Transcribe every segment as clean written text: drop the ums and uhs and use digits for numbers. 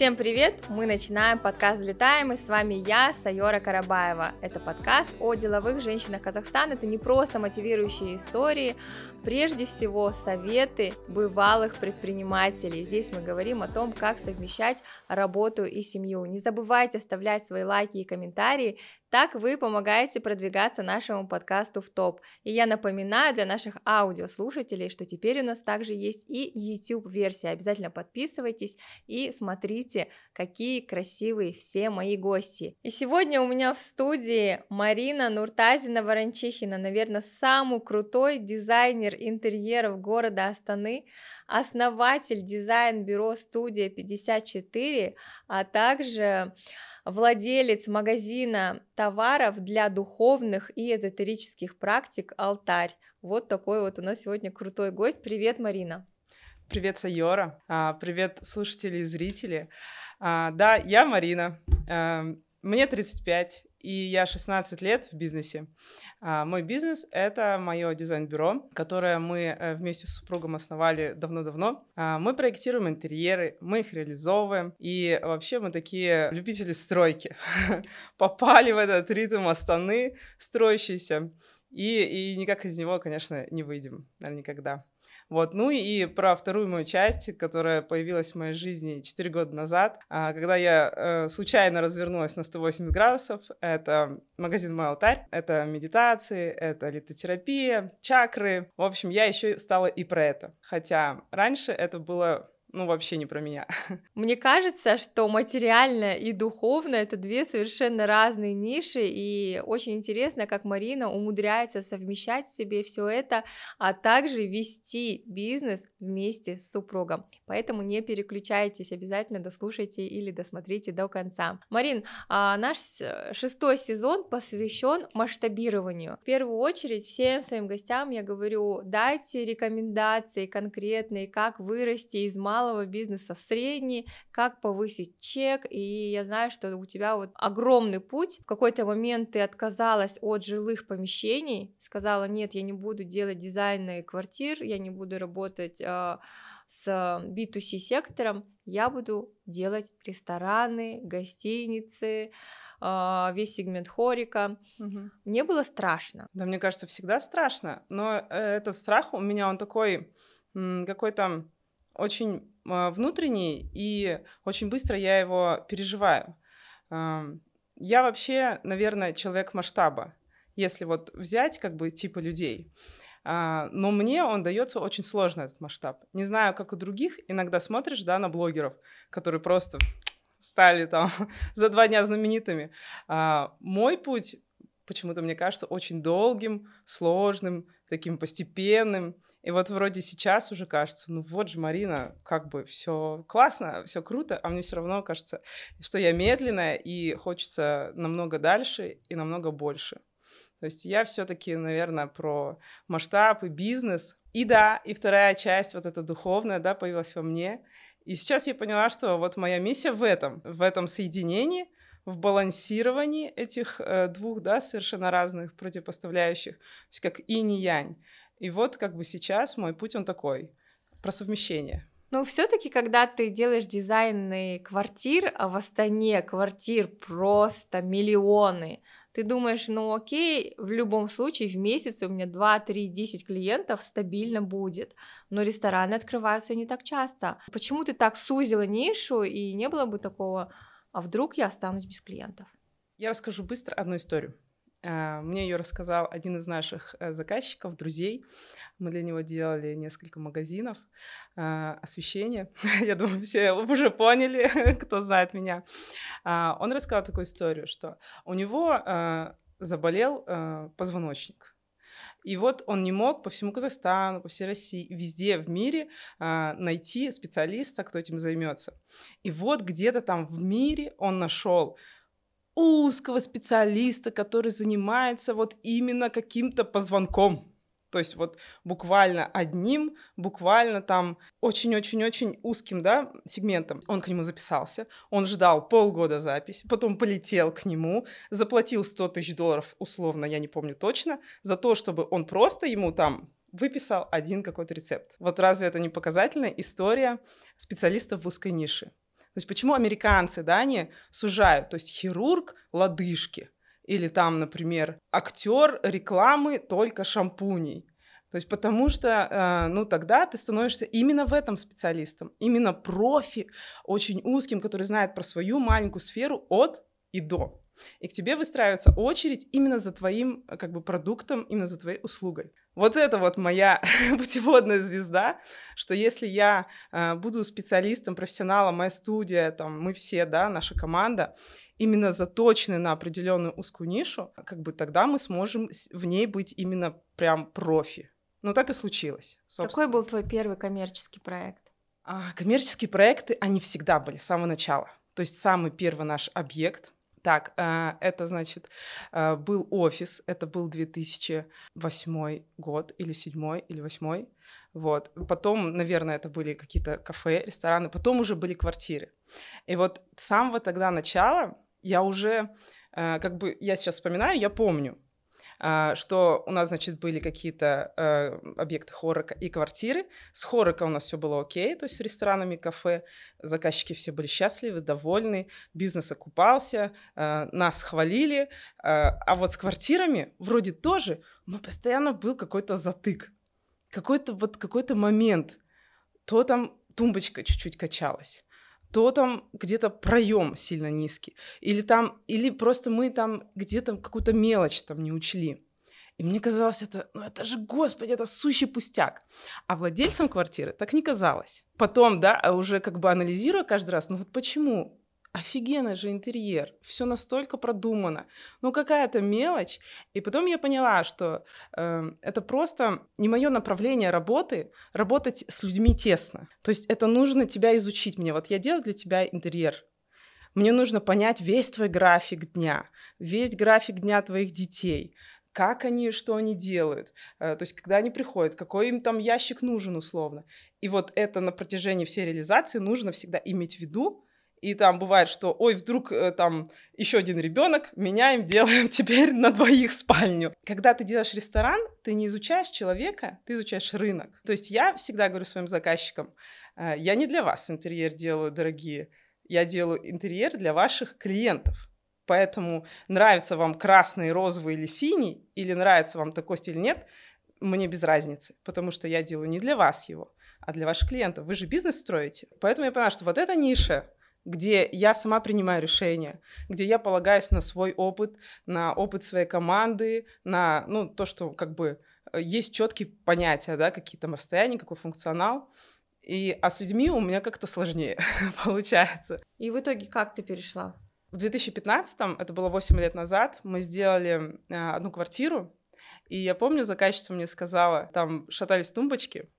Всем привет! Мы начинаем подкаст «Взлетаем», и с вами я, Сайора Карабаева. Это подкаст о деловых женщинах Казахстана. Это не просто мотивирующие истории, прежде всего советы бывалых предпринимателей. Здесь мы говорим о том, как совмещать работу и семью. Не забывайте оставлять свои лайки и комментарии, так вы помогаете продвигаться нашему подкасту в топ. И я напоминаю для наших аудиослушателей, что теперь у нас также есть и YouTube-версия. Обязательно подписывайтесь и смотрите, какие красивые все мои гости. И сегодня у меня в студии Марина Нуртазина-Ворончихина, наверное, самый крутой дизайнер интерьеров города Астаны, основатель дизайн-бюро «Студия 54», а также владелец магазина товаров для духовных и эзотерических практик «Алтарь». Вот такой вот у нас сегодня крутой гость. Привет, Марина. Привет, Сайора. Привет, слушатели и зрители. Да, я Марина. Мне 35, и я 16 лет в бизнесе. Мой бизнес — это мое дизайн-бюро, которое мы вместе с супругом основали давно-давно. Мы проектируем интерьеры, мы их реализовываем, и вообще мы такие любители стройки. Попали в этот ритм Астаны строящийся, и никак из него, конечно, не выйдем, наверное, никогда. Вот, ну и про вторую мою часть, которая появилась в моей жизни 4 года назад, когда я случайно развернулась на 180 градусов. Это магазин «Мой алтарь», это медитации, это литотерапия, чакры. В общем, я еще стала и про это, хотя раньше это было... вообще не про меня. Мне кажется, что материальное и духовное — это две совершенно разные ниши, и очень интересно, как Марина умудряется совмещать в себе все это, а также вести бизнес вместе с супругом. Поэтому не переключайтесь, обязательно дослушайте или досмотрите до конца. Марин, наш 6-й сезон посвящен масштабированию. В первую очередь всем своим гостям я говорю: дайте рекомендации конкретные, как вырасти из малого бизнеса в средний, как повысить чек. И я знаю, что у тебя вот огромный путь. В какой-то момент ты отказалась от жилых помещений, сказала: нет, я не буду делать дизайны квартир, я не буду работать с B2C сектором, я буду делать рестораны, гостиницы, весь сегмент хорика. Мне было страшно. Да, мне кажется, всегда страшно, но этот страх у меня, он такой какой-то очень внутренний, и очень быстро я его переживаю. Я вообще, наверное, человек масштаба, если вот взять как бы типа людей. Но мне он дается очень сложно, этот масштаб. Не знаю, как у других, иногда смотришь, да, на блогеров, которые просто стали там за 2 дня знаменитыми. Мой путь, почему-то мне кажется, очень долгим, сложным, таким постепенным. И вот вроде сейчас уже кажется, вот же, Марина, как бы все классно, все круто, а мне все равно кажется, что я медленная, и хочется намного дальше и намного больше. То есть я все-таки, наверное, про масштаб и бизнес. И да, и вторая часть, вот эта духовная, да, появилась во мне. И сейчас я поняла, что вот моя миссия в этом соединении, в балансировании этих двух, да, совершенно разных противопоставляющих, то есть как инь и янь. И вот как бы сейчас мой путь, он такой, про совмещение. Но все-таки, когда ты делаешь дизайны квартир, а в Астане квартир просто миллионы, ты думаешь, окей, в любом случае в месяц у меня 2, 3, 10 клиентов стабильно будет, но рестораны открываются не так часто. Почему ты так сузила нишу, и не было бы такого, а вдруг я останусь без клиентов? Я расскажу быстро одну историю. Мне ее рассказал один из наших заказчиков, друзей. Мы для него делали несколько магазинов освещения. Я думаю, все уже поняли, кто знает меня. Он рассказал такую историю, что у него заболел позвоночник. И вот он не мог по всему Казахстану, по всей России, везде в мире найти специалиста, кто этим займется. И вот где-то там в мире он нашел узкого специалиста, который занимается вот именно каким-то позвонком. То есть вот буквально одним, буквально там очень-очень-очень узким, да, сегментом. Он к нему записался, он ждал полгода записи, потом полетел к нему, заплатил $100 000, условно, я не помню точно, за то, чтобы он просто ему там выписал один какой-то рецепт. Вот разве это не показательная история специалистов в узкой нише? есть почему американцы, да, они сужают? То есть хирург — лодыжки. Или там, например, актер рекламы только шампуней. То есть потому что, тогда ты становишься именно в этом специалистом, именно профи, очень узким, который знает про свою маленькую сферу от и до. И к тебе выстраивается очередь именно за твоим как бы продуктом, именно за твоей услугой. Вот это вот моя путеводная звезда, что если я буду специалистом, профессионалом, моя студия, там, мы все, да, наша команда, именно заточены на определенную узкую нишу, как бы тогда мы сможем в ней быть именно прям профи. Ну, так и случилось, собственно. Какой был твой первый коммерческий проект? Коммерческие проекты, они всегда были с самого начала. То есть самый первый наш объект. Так, это, значит, был офис, это был 2008 год, или 7 или 8. Вот. Потом, наверное, это были какие-то кафе, рестораны, потом уже были квартиры. И вот с самого тогда начала я уже, я сейчас вспоминаю, я помню, что у нас, значит, были какие-то объекты Хорока и квартиры. С Хорока у нас все было окей, то есть с ресторанами, кафе. Заказчики все были счастливы, довольны, бизнес окупался, нас хвалили. А вот с квартирами вроде тоже, но постоянно был какой-то затык, какой-то момент. То там тумбочка чуть-чуть качалась, то там где-то проем сильно низкий, или просто мы там где-то какую-то мелочь там не учли. И мне казалось, это же, господи, это сущий пустяк. А владельцам квартиры так не казалось. Потом, да, уже как бы анализируя каждый раз, вот почему? Офигенный же интерьер, все настолько продумано, какая-то мелочь. И потом я поняла, что это просто не мое направление работы, работать с людьми тесно. То есть это нужно тебя изучить мне. Вот я делаю для тебя интерьер. Мне нужно понять весь твой график дня, весь график дня твоих детей, как они, что они делают, то есть когда они приходят, какой им там ящик нужен условно. И вот это на протяжении всей реализации нужно всегда иметь в виду. И там бывает, что, вдруг там еще один ребенок, меняем, делаем теперь на 2 спальню. Когда ты делаешь ресторан, ты не изучаешь человека, ты изучаешь рынок. То есть я всегда говорю своим заказчикам, я не для вас интерьер делаю, дорогие, я делаю интерьер для ваших клиентов. Поэтому нравится вам красный, розовый или синий, или нравится вам такой стиль, нет, мне без разницы, потому что я делаю не для вас его, а для ваших клиентов. Вы же бизнес строите. Поэтому я поняла, что вот эта ниша, где я сама принимаю решения, где я полагаюсь на свой опыт, на опыт своей команды, на то, что как бы есть четкие понятия, да, какие там расстояния, какой функционал. А с людьми у меня как-то сложнее получается. И в итоге как ты перешла? В 2015-м, это было 8 лет назад, мы сделали одну квартиру, и я помню, заказчица мне сказала, там шатались тумбочки.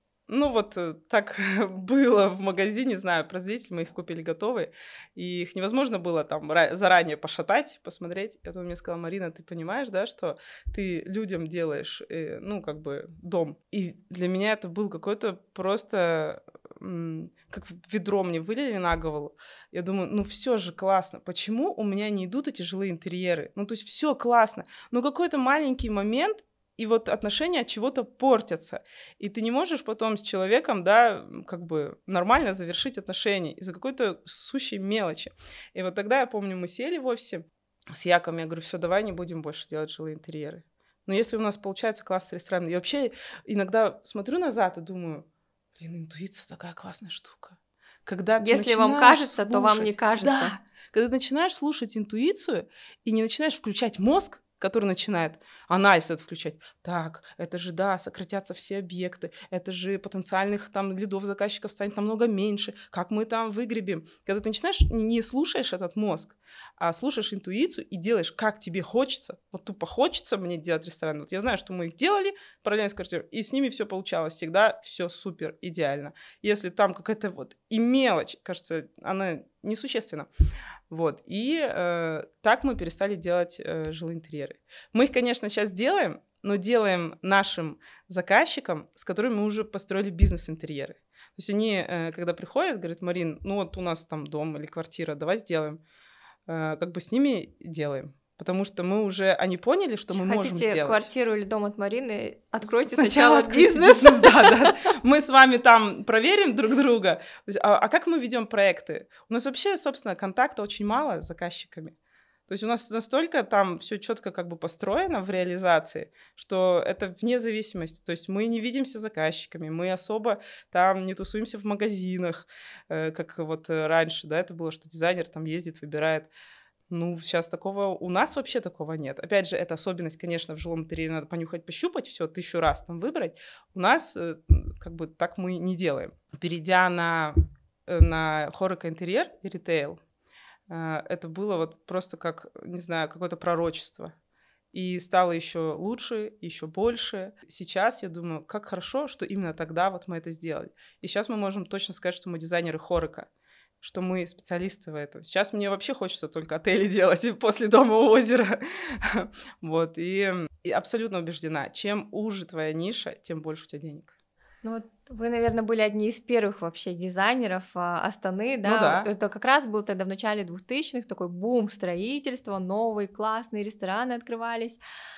Так было в магазине, знаю, производитель, мы их купили готовые, и их невозможно было там заранее пошатать, посмотреть. И он мне сказал: Марина, ты понимаешь, да, что ты людям делаешь, дом. И для меня это был какой-то просто, как ведро мне вылили на голову. Я думаю, все же классно. Почему у меня не идут эти жилые интерьеры? То есть все классно, но какой-то маленький момент, и вот отношения от чего-то портятся. И ты не можешь потом с человеком, да, как бы нормально завершить отношения из-за какой-то сущей мелочи. И вот тогда, я помню, мы сели в офисе с Яковом, я говорю, все, давай не будем больше делать жилые интерьеры. Но если у нас получается классный ресторан, я вообще иногда смотрю назад и думаю, интуиция такая классная штука. Когда если вам кажется, то вам не кажется. Да, когда ты начинаешь слушать интуицию и не начинаешь включать мозг, который начинает анализ это включать. Так, это же, да, сократятся все объекты, это же потенциальных там лидов заказчиков станет намного меньше, как мы там выгребем. Когда ты начинаешь, не слушаешь этот мозг, а слушаешь интуицию и делаешь, как тебе хочется. Вот тупо хочется мне делать ресторан. Вот я знаю, что мы их делали параллельно с квартирой, и с ними все получалось всегда, все супер, идеально. Если там какая-то вот и мелочь, кажется, она несущественна. Вот, и так мы перестали делать жилые интерьеры. Мы их, конечно, сейчас делаем, но делаем нашим заказчикам, с которыми мы уже построили бизнес-интерьеры. То есть они, когда приходят, говорят: Марин, вот у нас там дом или квартира, давай сделаем. Как бы с ними делаем. Потому что они поняли, что мы можем сделать. Хотите квартиру или дом от Марины, откройте сначала бизнес. Да. мы с вами там проверим друг друга. А как мы ведем проекты? У нас вообще, собственно, контакта очень мало с заказчиками. То есть у нас настолько там все четко как бы построено в реализации, что это вне зависимости. То есть мы не видимся с заказчиками, мы особо там не тусуемся в магазинах, как вот раньше, да, это было, что дизайнер там ездит, выбирает. Ну, сейчас такого, у нас вообще такого нет. Опять же, это особенность, конечно, в жилом интерьере надо понюхать, пощупать, все 1000 раз там выбрать. У нас как бы так мы не делаем. Перейдя на Horeca интерьер и ритейл, это было вот просто как, не знаю, какое-то пророчество. И стало еще лучше, еще больше. Сейчас я думаю, как хорошо, что именно тогда вот мы это сделали. И сейчас мы можем точно сказать, что мы дизайнеры Horeca, что мы специалисты в этом. Сейчас мне вообще хочется только отели делать после дома у озера. Вот, и абсолютно убеждена, чем уже твоя ниша, тем больше у тебя денег. Ну вот вы, наверное, были одни из первых вообще дизайнеров Астаны, да? Ну да. Это как раз был тогда в начале 2000-х такой бум строительства, новые классные рестораны открывались.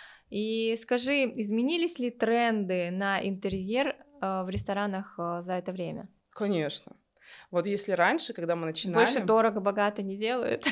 И скажи, изменились ли тренды на интерьер в ресторанах за это время? Конечно. Вот если раньше, когда мы начинали... Больше дорого-богато не делают.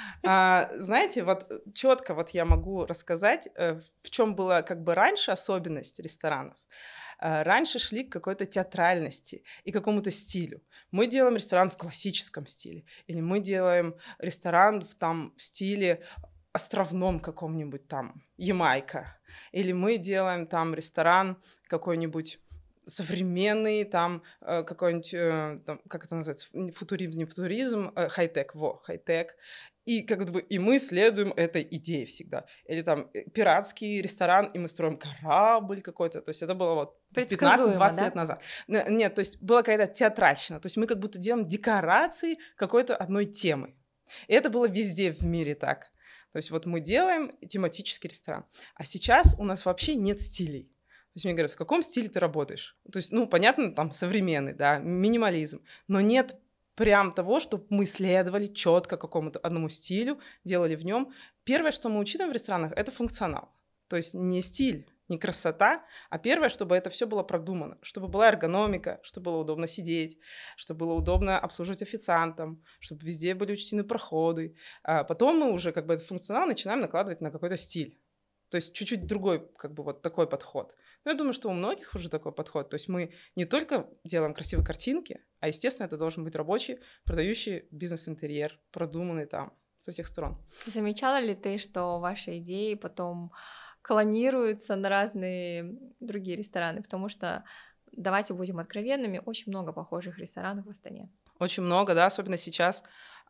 Знаете, вот четко вот я могу рассказать, в чем была как бы раньше особенность ресторанов. Раньше шли к какой-то театральности и какому-то стилю. Мы делаем ресторан в классическом стиле, или мы делаем ресторан в стиле островном каком-нибудь там, Ямайка, или мы делаем там ресторан какой-нибудь современный, там какой-нибудь, там, как это называется, футуризм, не футуризм, хай-тек, хай-тек. И как бы и мы следуем этой идее всегда. Или там пиратский ресторан, и мы строим корабль какой-то. То есть это было вот 15-20 лет назад. Нет, то есть была какая-то театральщина. То есть мы как будто делаем декорации какой-то одной темы. И это было везде в мире так. То есть вот мы делаем тематический ресторан. А сейчас у нас вообще нет стилей. То есть мне говорят, в каком стиле ты работаешь? То есть, ну, понятно, там современный, да, минимализм. Но нет прям того, чтобы мы следовали четко какому-то одному стилю, делали в нем. Первое, что мы учитываем в ресторанах, это функционал. То есть не стиль, не красота, а первое, чтобы это все было продумано, чтобы была эргономика, чтобы было удобно сидеть, чтобы было удобно обслуживать официантам, чтобы везде были учтены проходы. А потом мы уже как бы этот функционал начинаем накладывать на какой-то стиль. То есть чуть-чуть другой, как бы вот такой подход. Но я думаю, что у многих уже такой подход. То есть мы не только делаем красивые картинки, а, естественно, это должен быть рабочий, продающий бизнес-интерьер, продуманный там со всех сторон. Замечала ли ты, что ваши идеи потом клонируются на разные другие рестораны? Потому что, давайте будем откровенными, очень много похожих ресторанов в Астане. Очень много, да, особенно сейчас,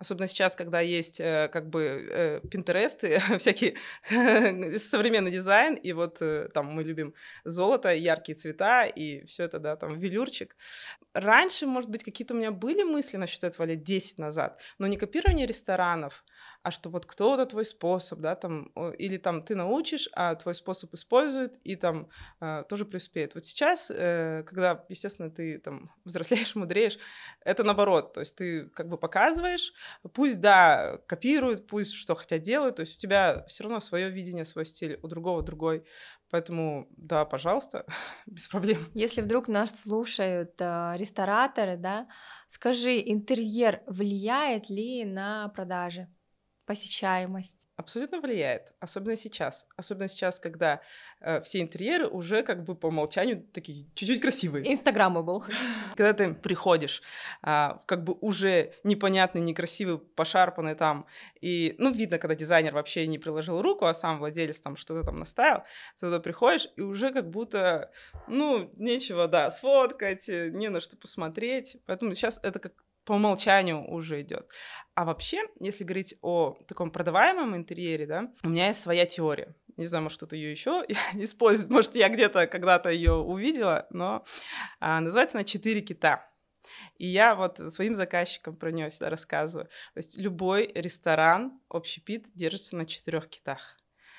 когда есть как бы пинтересты, всякий современный дизайн, и вот там мы любим золото, яркие цвета, и все это, да, там велюрчик. Раньше, может быть, какие-то у меня были мысли насчет этого лет 10 назад, но не копирование ресторанов, а что вот кто-то твой способ, да, там, или там ты научишь, а твой способ использует, и там тоже преуспеет. Вот сейчас, когда, естественно, ты там взрослеешь, мудреешь, это наоборот, то есть ты как бы показываешь, пусть, да, копируют, пусть что хотят делают, то есть у тебя все равно свое видение, свой стиль, у другого другой. Поэтому, да, пожалуйста, без проблем. Если вдруг нас слушают рестораторы, да, скажи, интерьер влияет ли на продажи? Посещаемость? Абсолютно влияет, особенно сейчас. Особенно сейчас, когда все интерьеры уже как бы по умолчанию такие чуть-чуть красивые. Инстаграммабл. Когда ты приходишь как бы уже непонятный, некрасивый, пошарпанный там, и, ну, видно, когда дизайнер вообще не приложил руку, а сам владелец там что-то там наставил, ты туда приходишь, и уже как будто, ну, нечего, да, сфоткать, не на что посмотреть. Поэтому сейчас это как по умолчанию уже идет. А вообще, если говорить о таком продаваемом интерьере, да, у меня есть своя теория. Не знаю, может, кто-то ее еще использует, может, я где-то когда-то ее увидела, но называется она «4 кита». И я вот своим заказчикам про нее всегда рассказываю. То есть любой ресторан, общепит держится на 4 китах.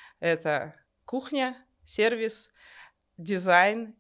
Это кухня, сервис, дизайн,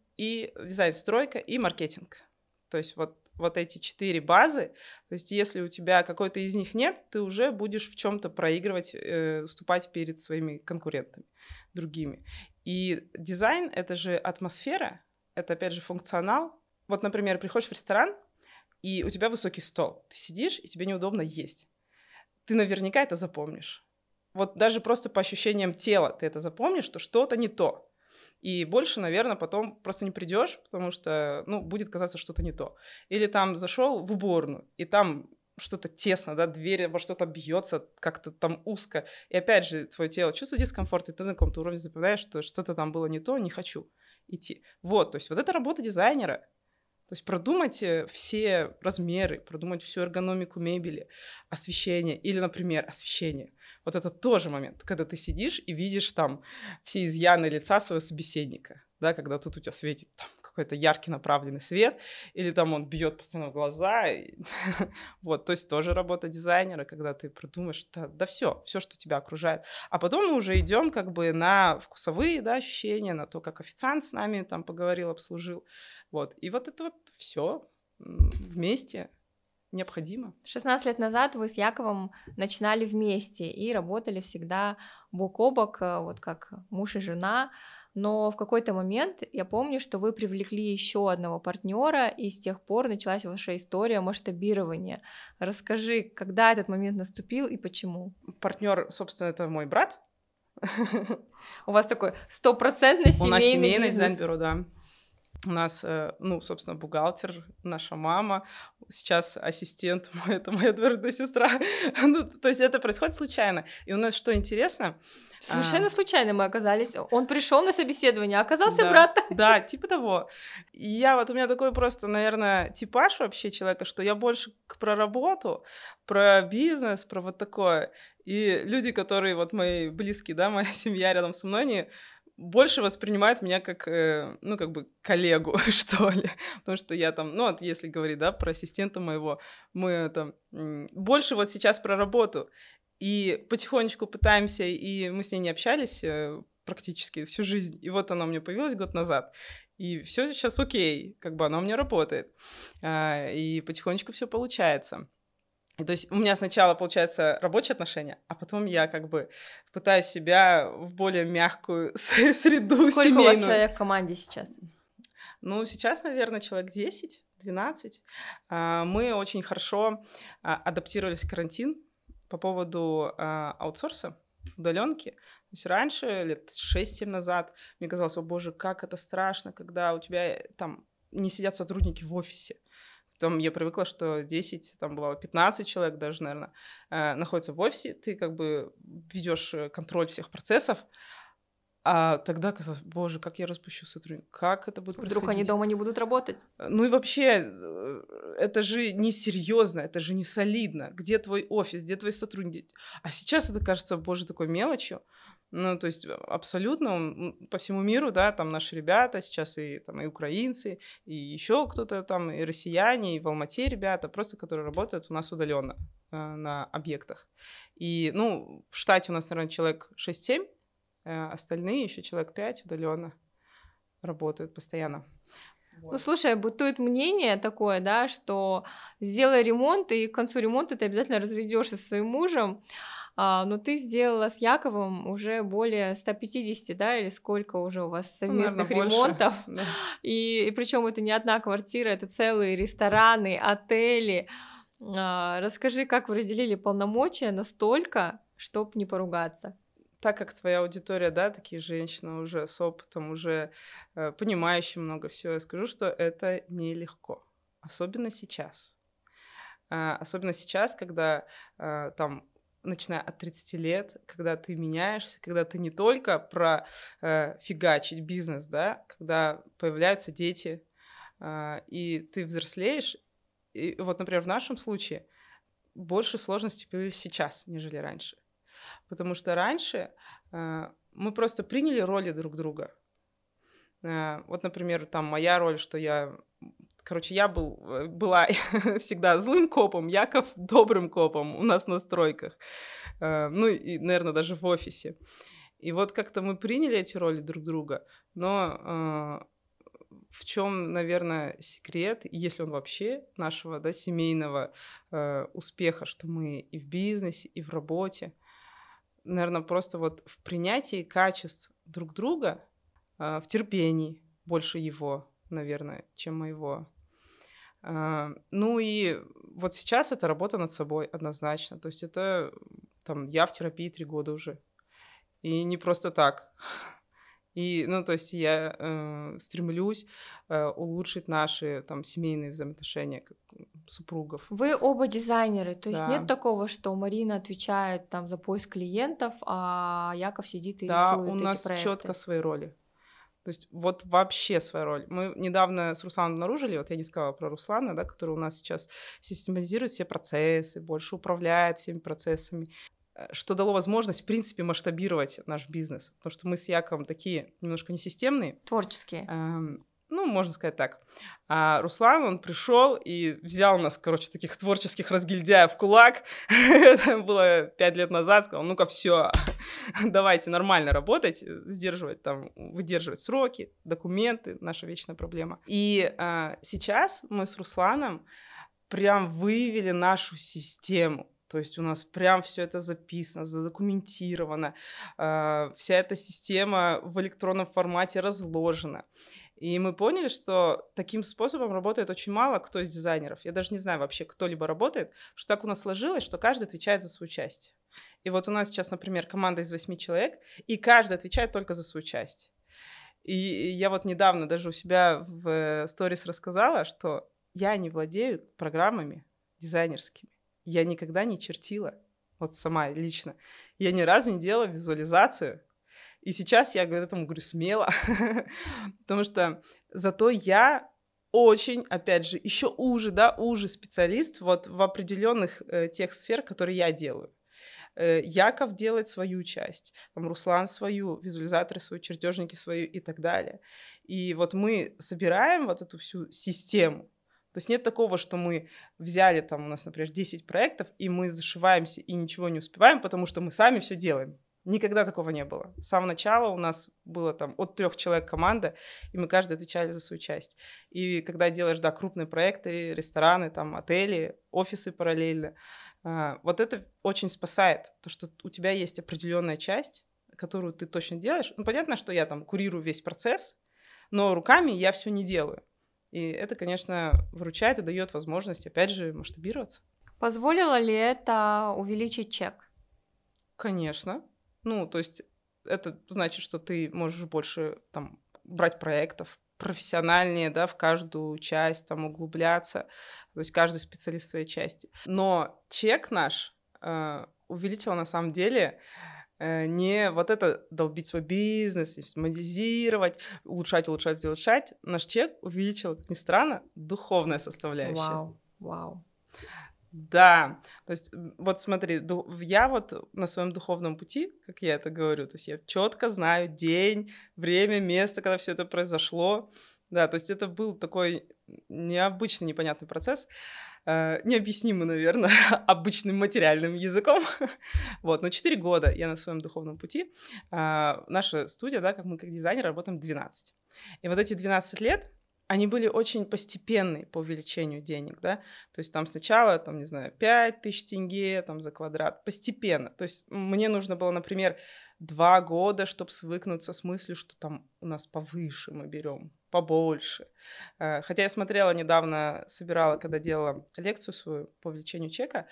стройка и маркетинг. То есть вот эти 4 базы, то есть если у тебя какой-то из них нет, ты уже будешь в чем-то проигрывать, уступать перед своими конкурентами, другими. И дизайн — это же атмосфера, это, опять же, функционал, Вот, например, приходишь в ресторан, и у тебя высокий стол. Ты сидишь, и тебе неудобно есть. Ты наверняка это запомнишь. Вот даже просто по ощущениям тела ты это запомнишь, что что-то не то. И больше, наверное, потом просто не придешь, потому что, ну, будет казаться что-то не то. Или там зашел в уборную, и там что-то тесно, да, дверь во что-то бьется, как-то там узко. И опять же, твое тело чувствует дискомфорт, и ты на каком-то уровне запоминаешь, что что-то там было не то, не хочу идти. Вот, то есть вот это работа дизайнера. То есть продумать все размеры, продумать всю эргономику мебели, освещение или, например, освещение. Вот это тоже момент, когда ты сидишь и видишь там все изъяны лица своего собеседника, да, когда тут у тебя светит там какой-то яркий направленный свет, или там он бьет постоянно в глаза. Вот, то есть тоже работа дизайнера, когда ты продумаешь, да все, что тебя окружает. А потом мы уже идем как бы на вкусовые, да, ощущения, на то, как официант с нами там поговорил, обслужил. Вот, и вот это вот все вместе необходимо. 16 лет назад вы с Яковом начинали вместе и работали всегда бок о бок, вот как муж и жена. Но в какой-то момент я помню, что вы привлекли еще одного партнера, и с тех пор началась ваша история масштабирования. Расскажи, когда этот момент наступил и почему? Партнер, собственно, это мой брат. У вас такой стопроцентный семейный бизнес. У нас семейное дизайн-бюро, да. У нас, ну, собственно, бухгалтер, наша мама, сейчас ассистент мой, это моя двоюродная сестра. Ну, то есть это происходит случайно. И у нас что интересно... Совершенно случайно мы оказались. Он пришел на собеседование, а оказался да, брат. Да, типа того. И я вот, у меня такой просто, наверное, типаж вообще человека, что я больше про работу, про бизнес, про вот такое. И люди, которые вот мои близкие, да, моя семья рядом со мной, они больше воспринимают меня как, ну, как бы коллегу, что ли. Потому что я там, ну, вот если говорить, да, про ассистента моего, мы там больше вот сейчас про работу. И потихонечку пытаемся, и мы с ней не общались практически всю жизнь. И вот она у меня появилась год назад. И все сейчас окей, как бы она у меня работает. И потихонечку все получается. То есть у меня сначала, получается, рабочие отношения, а потом я как бы пытаюсь себя в более мягкую среду семейную. Сколько у вас человек в команде сейчас? Ну, сейчас, наверное, человек 10-12. Мы очень хорошо адаптировались к карантину по поводу аутсорса, удаленки. То есть раньше, лет 6-7 назад, мне казалось, о боже, как это страшно, когда у тебя там не сидят сотрудники в офисе. Потом я привыкла, что 10, там бывало 15 человек даже, наверное, находятся в офисе, ты как бы ведешь контроль всех процессов, а тогда казалось, боже, как я распущу сотрудников, как это будет происходить? Вдруг они дома не будут работать? Ну и вообще, это же несерьезно, это же не солидно. Где твой офис, где твои сотрудники? А сейчас это кажется, боже, такой мелочью. Ну, то есть абсолютно по всему миру, да, там наши ребята сейчас и, там, и украинцы, и еще кто-то там, и россияне, и в Алмате ребята, просто которые работают у нас удаленно на объектах. И, ну, в штате у нас, наверное, человек 6-7, остальные еще человек 5 удаленно работают постоянно. Вот. Ну, слушай, бытует мнение такое, да, что сделай ремонт, и к концу ремонта ты обязательно разведешься со своим мужем. Но ты сделала с Яковом уже более 150, да, или сколько уже у вас совместных ремонтов. Да. И причем это не одна квартира, это целые рестораны, отели. Расскажи, как вы разделили полномочия настолько, чтобы не поругаться? Так как твоя аудитория, да, такие женщины уже с опытом, уже понимающие много всего, я скажу, что это нелегко. Особенно сейчас. Особенно сейчас, когда там, начиная от 30 лет, когда ты меняешься, когда ты не только про фигачить бизнес, да, когда появляются дети, и ты взрослеешь. И вот, например, в нашем случае больше сложностей появились сейчас, нежели раньше. Потому что раньше мы просто приняли роли друг друга. Вот, например, там моя роль, что я... Короче, я была всегда злым копом, Яков добрым копом у нас на стройках. Ну и, наверное, даже в офисе. И вот как-то мы приняли эти роли друг друга, но в чем, наверное, секрет, если он вообще нашего, да, семейного успеха, что мы и в бизнесе, и в работе, наверное, просто вот в принятии качеств друг друга, в терпении больше его, наверное, чем моего. Ну и вот сейчас это работа над собой однозначно. То есть это там я в терапии 3 года уже. И не просто так. И, ну, то есть я стремлюсь улучшить наши там семейные взаимоотношения как супругов. Вы оба дизайнеры, то есть нет Да. такого, что Марина отвечает там за поиск клиентов, а Яков сидит и Да, рисует у эти нас проекты? четко свои роли. То есть вот вообще своя роль. Мы недавно с Русланом обнаружили, вот я не сказала про Руслана, да, который у нас сейчас систематизирует все процессы, больше управляет всеми процессами, что дало возможность, в принципе, масштабировать наш бизнес. Потому что мы с Яковом такие немножко несистемные. Творческие. Ну, можно сказать так. А Руслан, он пришел и взял нас, короче, таких творческих разгильдяев в кулак. Это было 5 лет назад. Сказал, ну-ка, все, давайте нормально работать, сдерживать там, выдерживать сроки, документы, наша вечная проблема. И сейчас мы с Русланом прям вывели нашу систему. То есть у нас прям все это записано, задокументировано. Вся эта система в электронном формате разложена. И мы поняли, что таким способом работает очень мало кто из дизайнеров. Я даже не знаю вообще, кто-либо работает, что так у нас сложилось, что каждый отвечает за свою часть. И вот у нас сейчас, например, команда из 8 человек, и каждый отвечает только за свою часть. И я вот недавно даже у себя в сторис рассказала, что я не владею программами дизайнерскими. Я никогда не чертила, вот сама лично. Я ни разу не делала визуализацию. И сейчас я этому говорю смело, потому что зато я очень, опять же, еще уже специалист вот в определенных тех сфер, которые я делаю. Яков делает свою часть, там Руслан свою, визуализаторы свою, чертежники свою и так далее. И вот мы собираем вот эту всю систему. То есть нет такого, что мы взяли там у нас, например, 10 проектов, и мы зашиваемся и ничего не успеваем, потому что мы сами все делаем. Никогда такого не было. С самого начала у нас было там от 3 человек команда, и мы каждый отвечали за свою часть. И когда делаешь, да, крупные проекты, рестораны, там, отели, офисы параллельно, вот это очень спасает, то, что у тебя есть определенная часть, которую ты точно делаешь. Ну, понятно, что я там курирую весь процесс, но руками я все не делаю. И это, конечно, выручает и дает возможность, опять же, масштабироваться. Позволило ли это увеличить чек? Конечно. Ну, то есть это значит, что ты можешь больше там брать проектов, профессиональнее, да, в каждую часть там углубляться, то есть каждый специалист в своей части. Но чек наш увеличил на самом деле не вот это долбить свой бизнес, систематизировать, улучшать. Наш чек увеличил, как ни странно, духовная составляющая. Вау. Да, то есть вот смотри, я вот на своем духовном пути, как я это говорю, то есть я четко знаю день, время, место, когда все это произошло. Да, то есть это был такой необычный, непонятный процесс, необъяснимый, наверное, обычным материальным языком. Вот, но 4 года я на своем духовном пути. Наша студия, да, как мы как дизайнеры работаем 12. И вот эти 12 лет они были очень постепенные по увеличению денег, да, то есть там сначала, там, не знаю, 5000 тенге там, за квадрат, постепенно, то есть мне нужно было, например, 2 года, чтобы свыкнуться с мыслью, что там у нас повыше мы берем, побольше. Хотя я смотрела недавно, собирала, когда делала лекцию свою по увеличению чека,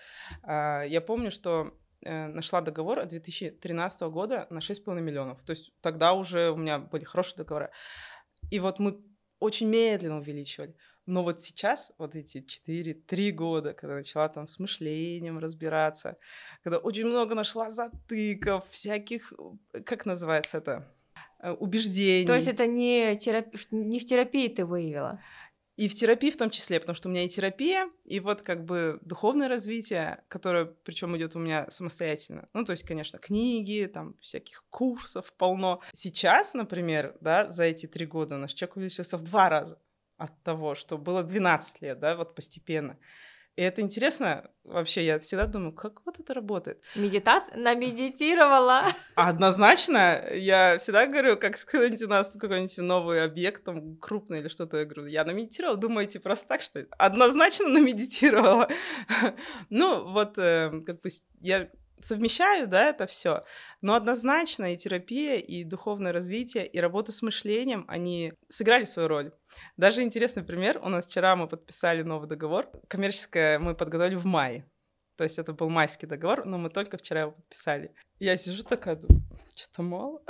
я помню, что нашла договор от 2013 года на 6,5 миллионов, то есть тогда уже у меня были хорошие договоры, и вот мы очень медленно увеличивали. Но вот сейчас, вот эти 4-3 года, когда начала там с мышлением разбираться, когда очень много нашла затыков, всяких, как называется это, убеждений. То есть это не в терапии ты выявила? И в терапии в том числе, потому что у меня и терапия, и вот как бы духовное развитие, которое, причем идет у меня самостоятельно. Ну, то есть, конечно, книги, там всяких курсов полно. Сейчас, например, да, за эти 3 года наш чек увеличился в 2 раза от того, что было 12 лет, да, вот постепенно. И это интересно, вообще, я всегда думаю, как вот это работает. Намедитировала. Однозначно, я всегда говорю, как кто-нибудь у нас какой-нибудь новый объект, там, крупный или что-то, я говорю, я намедитировала, думаете просто так, что однозначно намедитировала. Ну, вот, как бы, я совмещаю, да, это все. Но однозначно и терапия, и духовное развитие, и работа с мышлением, они сыграли свою роль. Даже интересный пример. У нас вчера мы подписали новый договор. Коммерческое мы подготовили в мае. То есть это был майский договор, но мы только вчера его подписали. Я сижу такая, думаю, что-то мало.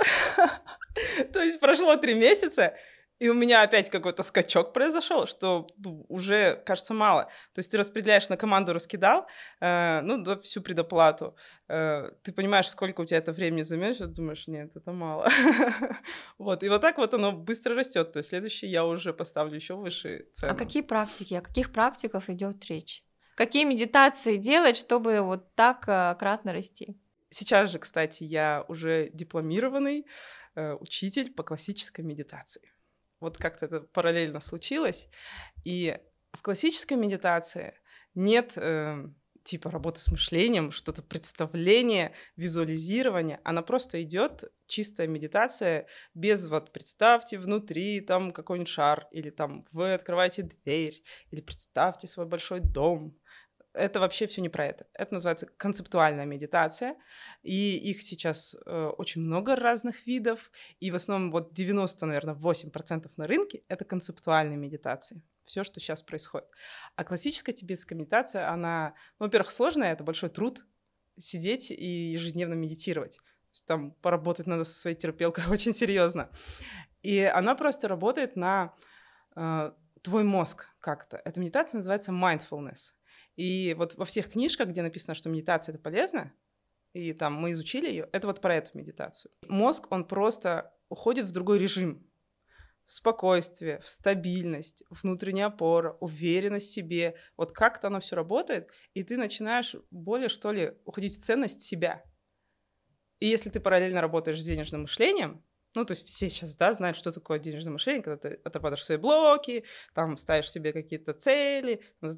То есть прошло 3 месяца, и у меня опять какой-то скачок произошел, что уже, кажется, мало. То есть ты распределяешь на команду, раскидал, всю предоплату. Ты понимаешь, сколько у тебя это времени займет, и думаешь, нет, это мало. Вот, и вот так вот оно быстро растет. То есть следующий я уже поставлю еще выше цену. О каких практиках идет речь? Какие медитации делать, чтобы вот так кратно расти? Сейчас же, кстати, я уже дипломированный учитель по классической медитации. Вот как-то это параллельно случилось. И в классической медитации нет типа работы с мышлением, что-то представление, визуализирование. Она просто идет чистая медитация без вот представьте внутри там какой-нибудь шар, или там вы открываете дверь, или представьте свой большой дом. Это вообще все не про это. Это называется концептуальная медитация, и их сейчас очень много разных видов, и в основном вот 90, наверное, 8% на рынке — это концептуальные медитации. Все, что сейчас происходит. А классическая тибетская медитация, она, во-первых, сложная, это большой труд сидеть и ежедневно медитировать. То есть там поработать надо со своей терапевткой очень серьезно. И она просто работает на твой мозг как-то. Эта медитация называется mindfulness. И вот во всех книжках, где написано, что медитация — это полезно, и там мы изучили ее, это вот про эту медитацию. Мозг, он просто уходит в другой режим. В спокойствие, в стабильность, внутренняя опора, уверенность в себе. Вот как-то оно все работает, и ты начинаешь более, что ли, уходить в ценность себя. И если ты параллельно работаешь с денежным мышлением, то есть все сейчас, да, знают, что такое денежное мышление, когда ты отрабатываешь свои блоки, там ставишь себе какие-то цели,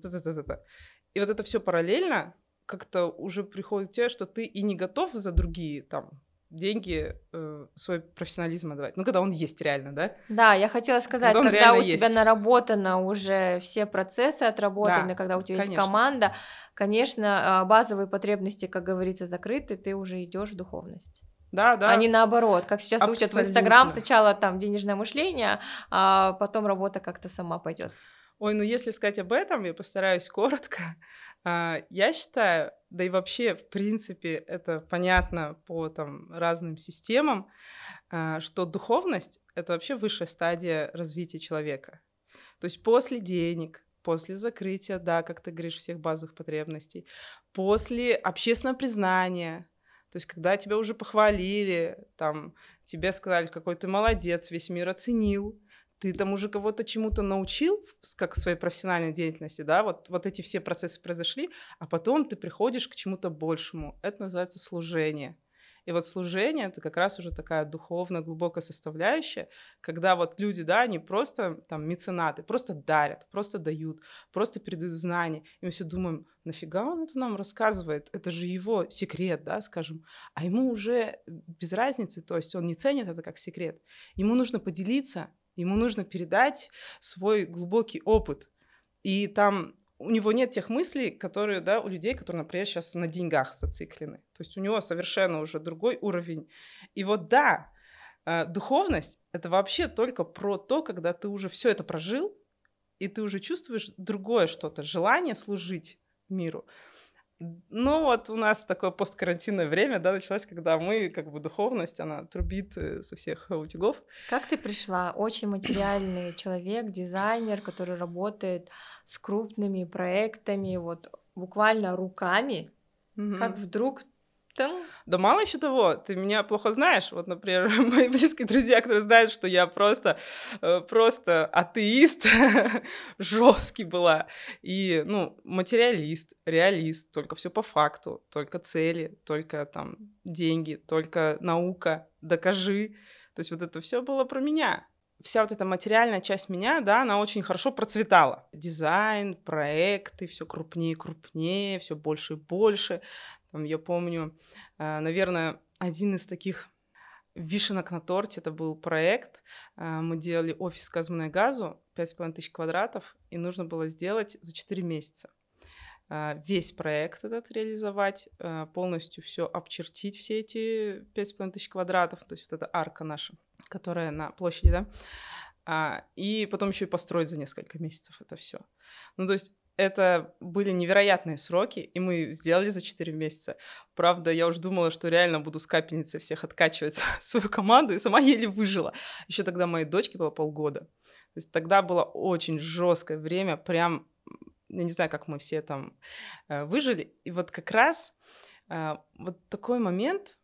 и вот это все параллельно как-то уже приходит к тебе, что ты и не готов за другие там деньги свой профессионализм отдавать. Когда он есть реально, да? Да, я хотела сказать, когда у тебя наработано уже все процессы отработаны, да, когда у тебя есть команда, конечно, базовые потребности, как говорится, закрыты, ты уже идешь в духовность. Да. А не наоборот, как сейчас учат в Инстаграм, сначала там денежное мышление, а потом работа как-то сама пойдет. Ой, если сказать об этом, я постараюсь коротко. Я считаю, да и вообще, в принципе, это понятно по там разным системам, что духовность — это вообще высшая стадия развития человека. То есть после денег, после закрытия, да, как ты говоришь, всех базовых потребностей, после общественного признания, то есть когда тебя уже похвалили, там, тебе сказали, какой ты молодец, весь мир оценил, ты там уже кого-то чему-то научил, как в своей профессиональной деятельности, да, вот эти все процессы произошли, а потом ты приходишь к чему-то большему. Это называется служение. И вот служение — это как раз уже такая духовная, глубокая составляющая, когда вот люди, да, они просто там меценаты, просто дарят, просто дают, просто передают знания. И мы все думаем, нафига он это нам рассказывает? Это же его секрет, да, скажем. А ему уже без разницы, то есть он не ценит это как секрет. Ему нужно поделиться, ему нужно передать свой глубокий опыт. И там у него нет тех мыслей, которые, да, у людей, которые, например, сейчас на деньгах зациклены. То есть у него совершенно уже другой уровень. И вот да, духовность — это вообще только про то, когда ты уже все это прожил, и ты уже чувствуешь другое что-то, желание служить миру. Вот у нас такое посткарантинное время, да, началось, когда мы, как бы, духовность, она трубит со всех утюгов. Как ты пришла? Очень материальный человек, дизайнер, который работает с крупными проектами, вот буквально руками. Как вдруг... Да мало еще того, ты меня плохо знаешь. Вот, например, мои близкие друзья, которые знают, что я просто атеист, жесткий была. И, материалист, реалист, только все по факту, только цели, только там деньги, только наука, докажи. То есть вот это все было про меня. Вся вот эта материальная часть меня, да, она очень хорошо процветала. Дизайн, проекты, все крупнее и крупнее, все больше и больше. Я помню, наверное, один из таких вишенок на торте — это был проект. Мы делали офис «Казмунайгазу», 5500 квадратов, и нужно было сделать за 4 месяца. весь проект этот реализовать, полностью все обчертить, все эти 5500 квадратов, то есть вот эта арка наша, которая на площади, да, и потом еще и построить за несколько месяцев это все. Ну, то есть это были невероятные сроки, и мы сделали за 4 месяца. Правда, я уже думала, что реально буду с капельницы всех откачивать свою команду, и сама еле выжила. Еще тогда моей дочке было полгода. То есть тогда было очень жесткое время, прям, я не знаю, как мы все там выжили. И вот как раз вот такой момент,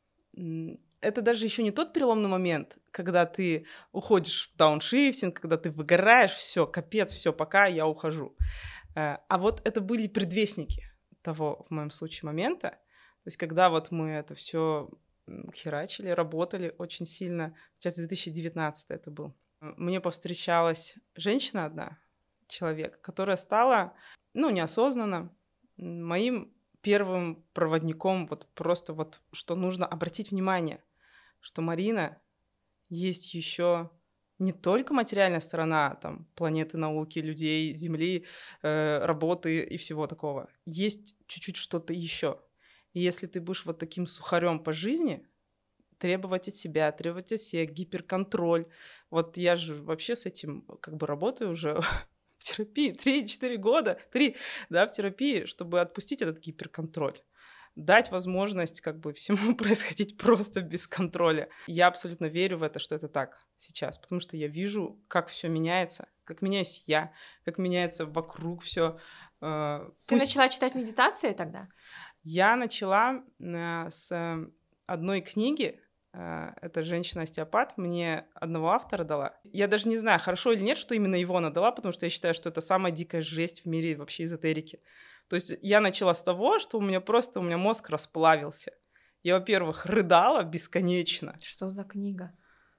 это даже еще не тот переломный момент, когда ты уходишь в дауншифтинг, когда ты выгораешь, все, капец, все, пока, я ухожу. А вот это были предвестники того, в моем случае, момента. То есть когда вот мы это все херачили, работали очень сильно, сейчас 2019 это был, мне повстречалась женщина одна, человек, которая стала, неосознанно моим первым проводником, вот просто вот, что нужно обратить внимание, что, Марина, есть еще не только материальная сторона там, планеты, науки, людей, Земли, работы и всего такого. Есть чуть-чуть что-то еще. И если ты будешь вот таким сухарем по жизни, требовать от себя, требовать от себя, гиперконтроль. Вот я же вообще с этим как бы работаю уже в терапии 3-4 года, 3, да, в терапии, чтобы отпустить этот гиперконтроль. Дать возможность как бы всему происходить просто без контроля. Я абсолютно верю в это, что это так сейчас, потому что я вижу, как все меняется, как меняюсь я, как меняется вокруг все. Ты начала читать медитации тогда? Я начала с одной книги. Эта женщина-остеопат мне одного автора дала. Я даже не знаю, хорошо или нет, что именно его она дала, потому что я считаю, что это самая дикая жесть в мире вообще эзотерики. То есть я начала с того, что у меня мозг расплавился. Я, во-первых, рыдала бесконечно. Что за книга?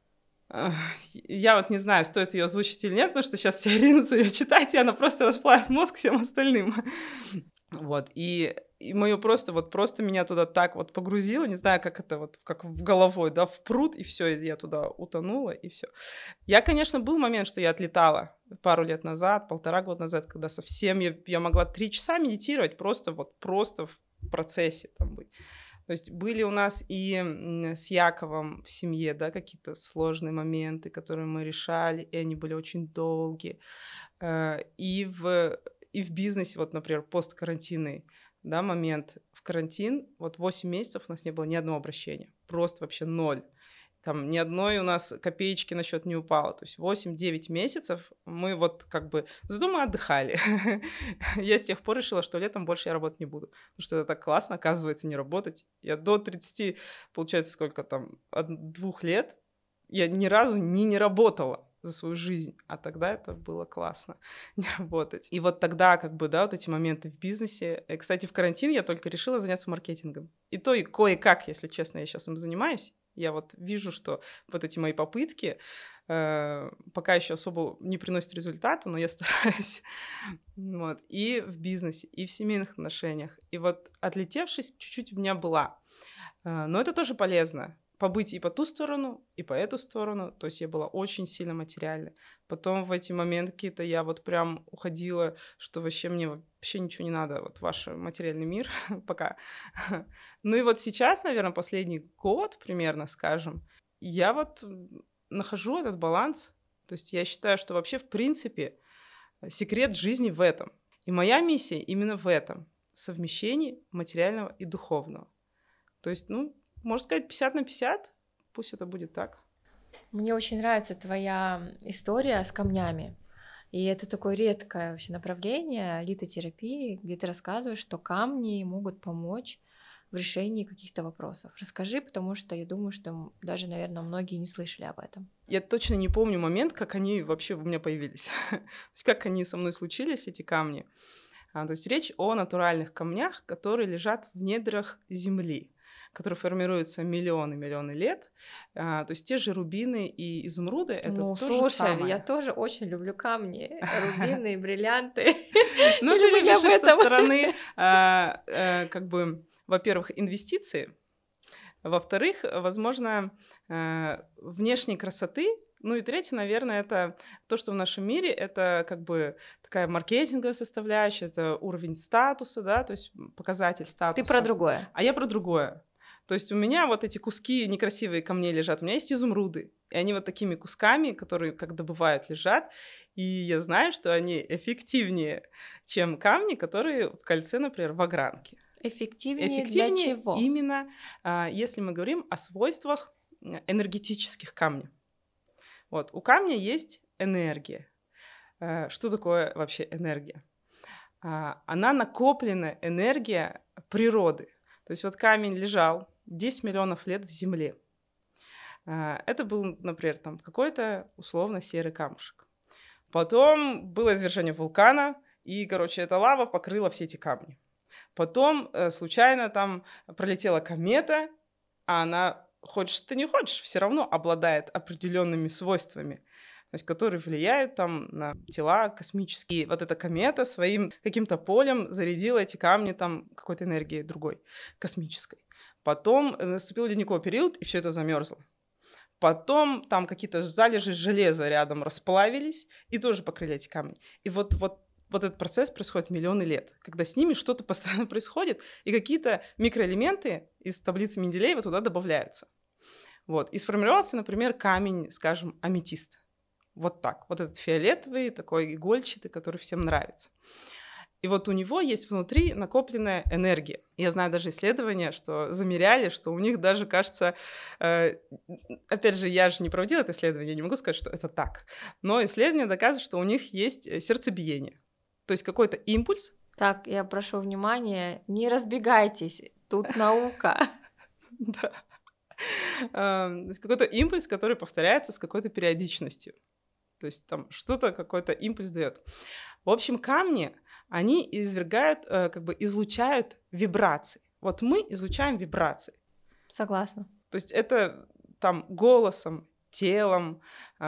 Я вот не знаю, стоит ее озвучить или нет, потому что сейчас все ринутся ее читать, и она просто расплавит мозг всем остальным. Вот, и мое просто меня туда так вот погрузило, не знаю, как это вот, как в головой, да, в пруд, и все, я туда утонула, и все. Я, конечно, был момент, что я отлетала пару лет назад, 1,5 года назад, когда совсем я могла 3 часа медитировать, просто в процессе там быть. То есть были у нас и с Яковом в семье, да, какие-то сложные моменты, которые мы решали, и они были очень долгие. И в бизнесе, вот, например, посткарантинный, да, момент в карантин, вот 8 месяцев у нас не было ни одного обращения, просто вообще 0. Там ни одной у нас копеечки на счет не упало. То есть 8-9 месяцев мы вот как бы с дома отдыхали. Я с тех пор решила, что летом больше я работать не буду. Потому что это так классно, оказывается, не работать. Я до 30, получается, сколько там, 2 лет, я ни разу не работала за свою жизнь, а тогда это было классно не работать. И вот тогда как бы, да, вот эти моменты в бизнесе. Кстати, в карантин я только решила заняться маркетингом. И то и кое-как, если честно, я сейчас им занимаюсь. Я вот вижу, что вот эти мои попытки пока еще особо не приносят результата, но я стараюсь. Вот. И в бизнесе, и в семейных отношениях. И вот отлетевшись чуть-чуть у меня была. Но это тоже полезно. Побыть и по ту сторону, и по эту сторону. То есть я была очень сильно материальной. Потом в эти моменты какие-то я вот прям уходила, что вообще мне вообще ничего не надо, вот ваш материальный мир пока. Ну и вот сейчас, наверное, последний год примерно, скажем, я вот нахожу этот баланс. То есть я считаю, что вообще в принципе секрет жизни в этом. И моя миссия именно в этом. В совмещении материального и духовного. То есть, можно сказать, 50/50, пусть это будет так. Мне очень нравится твоя история с камнями. И это такое редкое вообще направление литотерапии, где ты рассказываешь, что камни могут помочь в решении каких-то вопросов. Расскажи, потому что я думаю, что даже, наверное, многие не слышали об этом. Я точно не помню момент, как они вообще у меня появились. То есть как они со мной случились, эти камни. То есть речь о натуральных камнях, которые лежат в недрах Земли, которые формируются миллионы лет. То есть те же рубины и изумруды — это то же самое. Слушай, я тоже очень люблю камни, рубины, бриллианты. Ну, ты любишь их со стороны, как бы, во-первых, инвестиции, во-вторых, возможно, внешней красоты, Ну и третье, наверное, это то, что в нашем мире это как бы такая маркетинговая составляющая, это уровень статуса, да, то есть показатель статуса. Ты про другое. А я про другое. То есть у меня вот эти куски некрасивые камней лежат, у меня есть изумруды, и они вот такими кусками, которые, как добывают, лежат, и я знаю, что они эффективнее, чем камни, которые в кольце, например, в огранке. Эффективнее для чего? Именно если мы говорим о свойствах энергетических камней. Вот, у камня есть энергия. Что такое вообще энергия? Она накопленная энергия природы. То есть вот камень лежал 10 миллионов лет в земле. Это был, например, там какой-то условно серый камушек. Потом было извержение вулкана, и, короче, эта лава покрыла все эти камни. Потом случайно там пролетела комета, а она, хочешь ты не хочешь, все равно обладает определенными свойствами, то есть, которые влияют там на тела космические. Вот эта комета своим каким-то полем зарядила эти камни там какой-то энергией другой, космической. Потом наступил ледниковый период, и все это замерзло. Потом там какие-то залежи железа рядом расплавились и тоже покрыли эти камни. И вот этот процесс происходит миллионы лет, когда с ними что-то постоянно происходит, и какие-то микроэлементы из таблицы Менделеева туда добавляются. Вот. И сформировался, например, камень, скажем, аметист. Вот так. Вот этот фиолетовый, такой игольчатый, который всем нравится. И вот у него есть внутри накопленная энергия. Я знаю даже исследования, что замеряли, что у них даже, кажется... опять же, я же не проводила это исследование, не могу сказать, что это так. Но исследования доказывают, что у них есть сердцебиение. То есть какой-то импульс. Так, я прошу внимания, не разбегайтесь, тут наука. Да. То есть какой-то импульс, который повторяется с какой-то периодичностью. То есть там что-то, какой-то импульс дает. В общем, камни, они извергают, как бы излучают вибрации. Вот мы излучаем вибрации. Согласна. То есть это там голосом, телом,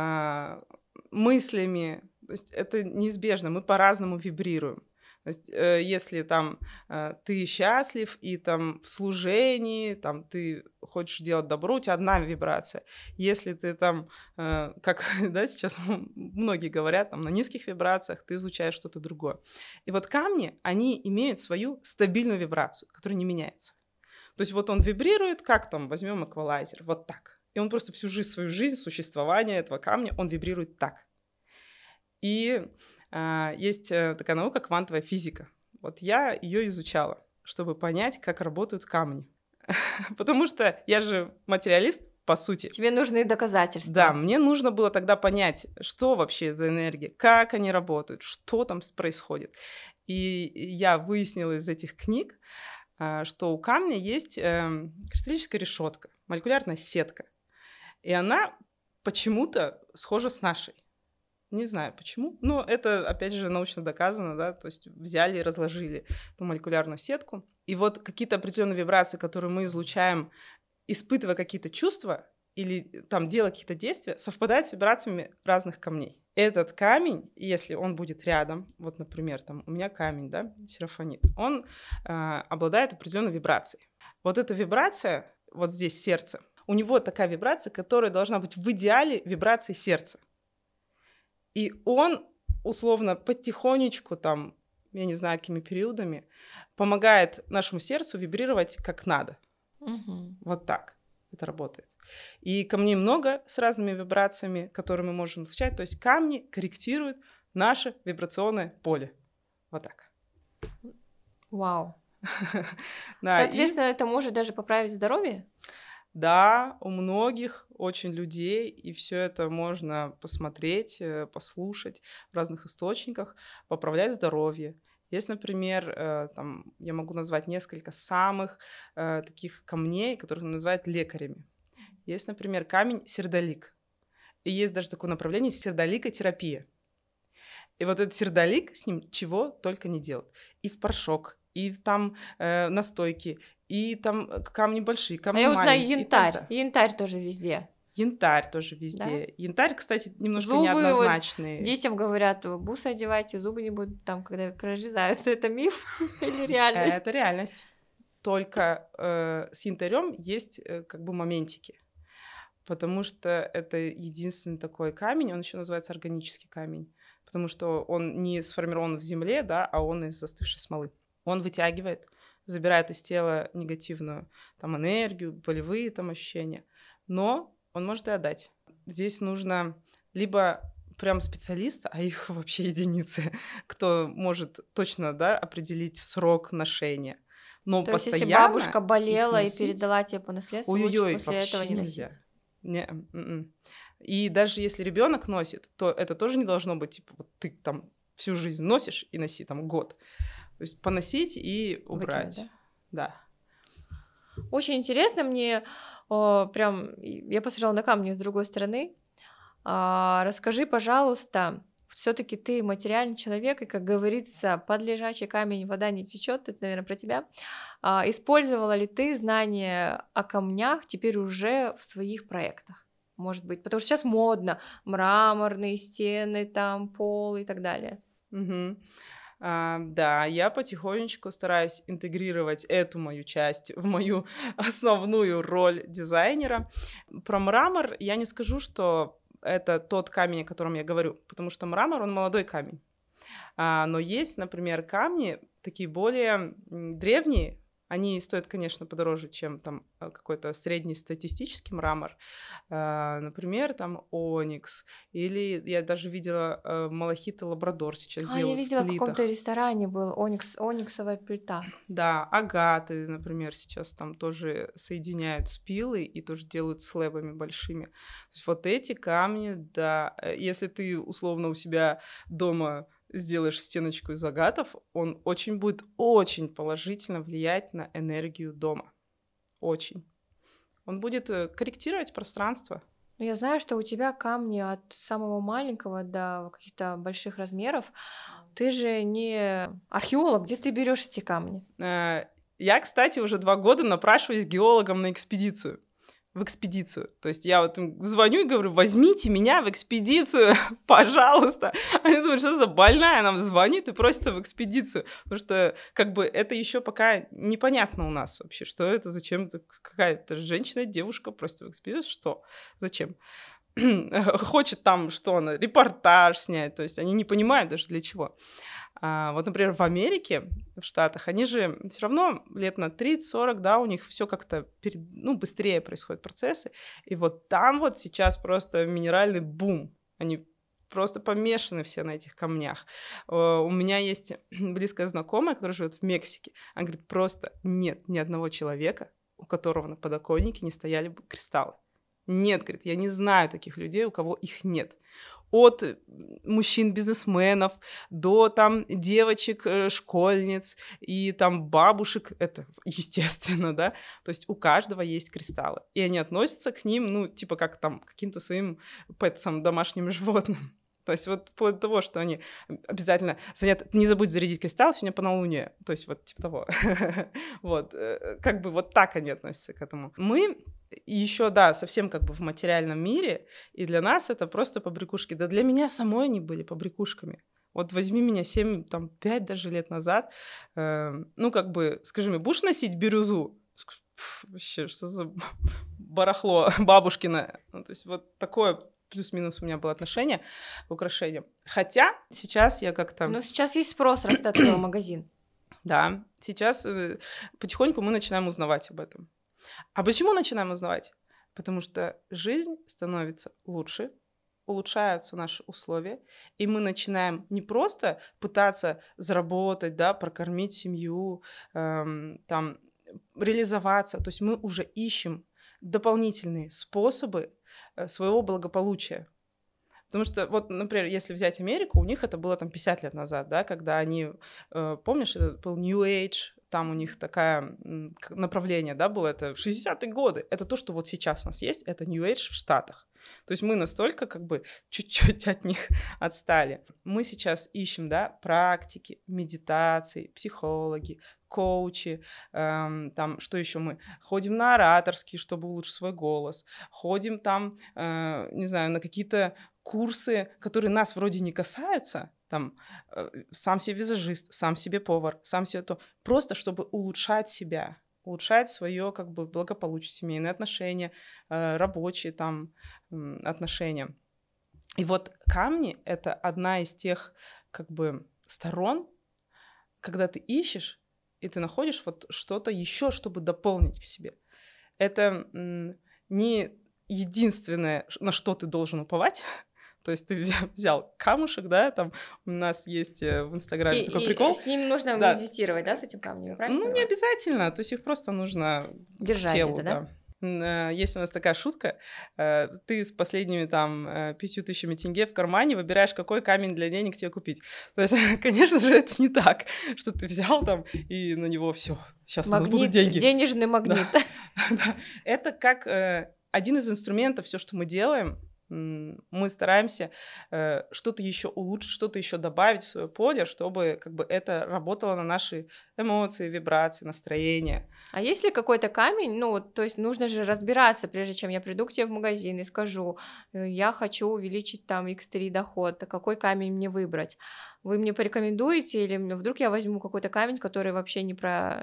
мыслями. То есть это неизбежно, мы по-разному вибрируем. То есть, если там ты счастлив и там в служении, там ты хочешь делать добро, у тебя одна вибрация. Если ты там, как да, сейчас многие говорят, там на низких вибрациях ты излучаешь что-то другое. И вот камни, они имеют свою стабильную вибрацию, которая не меняется. То есть вот он вибрирует, как там, возьмем эквалайзер, вот так. И он просто всю свою жизнь, существование этого камня, он вибрирует так. И есть такая наука квантовая физика. Вот я ее изучала, чтобы понять, как работают камни. Потому что я же материалист, по сути. Тебе нужны доказательства. Да, мне нужно было тогда понять, что вообще за энергия, как они работают, что там происходит. И я выяснила из этих книг, что у камня есть кристаллическая решетка, молекулярная сетка. И она почему-то схожа с нашей. Не знаю почему, но это, опять же, научно доказано, да, то есть взяли и разложили эту молекулярную сетку. И вот какие-то определенные вибрации, которые мы излучаем, испытывая какие-то чувства или там делая какие-то действия, совпадают с вибрациями разных камней. Этот камень, если он будет рядом, вот, например, там у меня камень, да, серафонит, он обладает определенной вибрацией. Вот эта вибрация, вот здесь сердце, у него такая вибрация, которая должна быть в идеале вибрацией сердца. И он, условно, потихонечку, там, я не знаю, какими периодами, помогает нашему сердцу вибрировать как надо. Угу. Вот так это работает. И камней много с разными вибрациями, которые мы можем излучать. То есть камни корректируют наше вибрационное поле. Вот так. Вау. Соответственно, это может даже поправить здоровье? Да, у многих очень людей, и все это можно посмотреть, послушать в разных источниках, поправлять здоровье. Есть, например, там, я могу назвать несколько самых таких камней, которых называют лекарями. Есть, например, камень сердолик. И есть даже такое направление сердоликотерапия. И вот этот сердолик, с ним чего только не делают. И в порошок, и там настойки, и там камни большие, камни маленькие. А я узнаю янтарь. Янтарь тоже везде. Янтарь тоже везде. Да? Янтарь, кстати, немножко зубы неоднозначный. Вот детям говорят, бусы одевайте, зубы не будут там, когда прорезаются. Это миф или реальность? Это реальность. Только с янтарем есть как бы моментики. потому что это единственный такой камень, он еще называется органический камень, потому что он не сформирован в земле, да, а он из застывшей смолы. Он вытягивает, забирает из тела негативную там энергию, болевые там ощущения, но он может и отдать. Здесь нужно либо прям специалиста, а их вообще единицы, кто может точно, да, определить срок ношения. Но То есть, постоянно если бабушка болела и носить... передала тебе по наследству, лучше Ой-ой-ой, после вообще этого не нельзя. носить. И даже если ребенок носит, то это тоже не должно быть, типа, вот ты там всю жизнь носишь и носи там год. То есть поносить и убрать. Выкинуть, да? Очень интересно мне, прям, я посмотрела на камни с другой стороны. Расскажи, пожалуйста, все-таки ты материальный человек, и, как говорится, под лежачий камень вода не течет, это, наверное, про тебя. Использовала ли ты знания о камнях теперь уже в своих проектах? Может быть, потому что сейчас модно мраморные стены, там пол и так далее. Угу. Да, я потихонечку стараюсь интегрировать эту мою часть в мою основную роль дизайнера. Про мрамор я не скажу, что это тот камень, о котором я говорю, потому что мрамор, он молодой камень. Но есть, например, камни такие более древние. Они стоят, конечно, подороже, чем там какой-то среднестатистический мрамор. Например, там оникс. Или я даже видела малахит и лабрадор сейчас Я делают видела в в плитах. каком-то ресторане был ониксовая плита. Да, агаты, например, сейчас там тоже соединяют с пилой и тоже делают слэбами большими. То есть вот эти камни, да, если ты условно у себя дома сделаешь стеночку из агатов, он будет очень положительно влиять на энергию дома. Очень. Он будет корректировать пространство. Я знаю, что у тебя камни от самого маленького до каких-то больших размеров. Ты же не археолог, где ты берешь эти камни? Я, кстати, уже 2 года напрашиваюсь геологом на экспедицию. В экспедицию. То есть я вот им звоню и говорю: возьмите меня в экспедицию, пожалуйста. Они думают, что за больная нам звонит и просится в экспедицию. Потому что как бы это еще пока непонятно у нас вообще, что это, зачем это, какая-то женщина, девушка просится в экспедицию, что, зачем? Хочет там, что она, репортаж снять, то есть они не понимают даже для чего. Вот, например, в Америке, в Штатах, они же все равно лет на 30-40, да, у них все как-то быстрее происходят процессы, и вот там вот сейчас просто минеральный бум, они просто помешаны все на этих камнях. У меня есть близкая знакомая, которая живет в Мексике, она говорит, просто нет ни одного человека, у которого на подоконнике не стояли бы кристаллы. Нет, говорит, я не знаю таких людей, у кого их нет. От мужчин-бизнесменов до там девочек, школьниц и там бабушек, это естественно, да, то есть у каждого есть кристаллы, и они относятся к ним, ну, типа как там, к каким-то своим пэтсам, домашним животным. То есть вот вплоть до того, что они обязательно звонят, не забудь зарядить кристалл, сегодня полнолуние, то есть вот типа того. Вот, как бы вот так они относятся к этому. Мы еще, да, совсем как бы в материальном мире, и для нас это просто побрякушки. Да для меня самой они были побрякушками. Вот возьми меня 7, там, 5 даже лет назад, ну, как бы, скажи мне, будешь носить бирюзу? Вообще, что за барахло бабушкино? Ну, то есть вот такое плюс-минус у меня было отношение к украшениям. Хотя сейчас я как-то... Ну, сейчас есть спрос, раз ты открыла магазин. Да, сейчас потихоньку мы начинаем узнавать об этом. А почему начинаем узнавать? Потому что жизнь становится лучше, улучшаются наши условия, и мы начинаем не просто пытаться заработать, да, прокормить семью, там, реализоваться, то есть мы уже ищем дополнительные способы своего благополучия. Потому что, вот, например, если взять Америку, у них это было там 50 лет назад, да, когда они, помнишь, это был New Age, там у них такое направление, да, было, это в 60-е годы. Это то, что вот сейчас у нас есть, это New Age в Штатах. То есть мы настолько как бы чуть-чуть от них отстали. Мы сейчас ищем, да, практики, медитации, психологи, коучи, там, что еще мы? Ходим на ораторские, чтобы улучшить свой голос, ходим там, не знаю, на какие-то курсы, которые нас вроде не касаются, там, сам себе визажист, сам себе повар, сам себе то, просто чтобы улучшать себя. улучшает свое как бы благополучие, семейные отношения, рабочие там отношения. И вот камни — это одна из тех как бы сторон, когда ты ищешь, и ты находишь вот что-то еще, чтобы дополнить к себе. Это не единственное, на что ты должен уповать. То есть ты взял камушек, да, там у нас есть в Инстаграме такой прикол. И с ним нужно медитировать, да, с этим камнем, правильно? Ну, не обязательно, то есть их просто нужно держать к телу, это, да? Есть у нас такая шутка, ты с последними там 5000 тенге в кармане выбираешь, какой камень для денег тебе купить. То есть, конечно же, это не так, что ты взял там и на него все, сейчас у нас будут деньги. Денежный магнит. Да. Это как один из инструментов, все, что мы делаем, мы стараемся что-то еще улучшить, что-то еще добавить в свое поле, чтобы как бы это работало на наши эмоции, вибрации, настроение. А есть ли какой-то камень, ну, то есть нужно же разбираться, прежде чем я приду к тебе в магазин и скажу, я хочу увеличить там X3 доход, какой камень мне выбрать? Вы мне порекомендуете или вдруг я возьму какой-то камень, который вообще не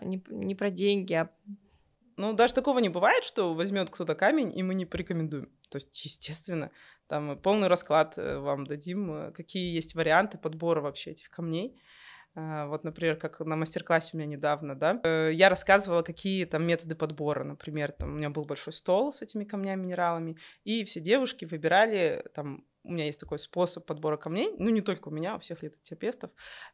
про деньги, а... Ну, даже такого не бывает, что возьмет кто-то камень, и мы не порекомендуем. То есть, естественно, там полный расклад вам дадим, какие есть варианты подбора вообще этих камней. Вот, например, как на мастер-классе у меня недавно, да, я рассказывала, какие там методы подбора. Например, там у меня был большой стол с этими камнями, минералами, и все девушки выбирали, там, у меня есть такой способ подбора камней, ну, не только у меня, у всех литотерапевтов,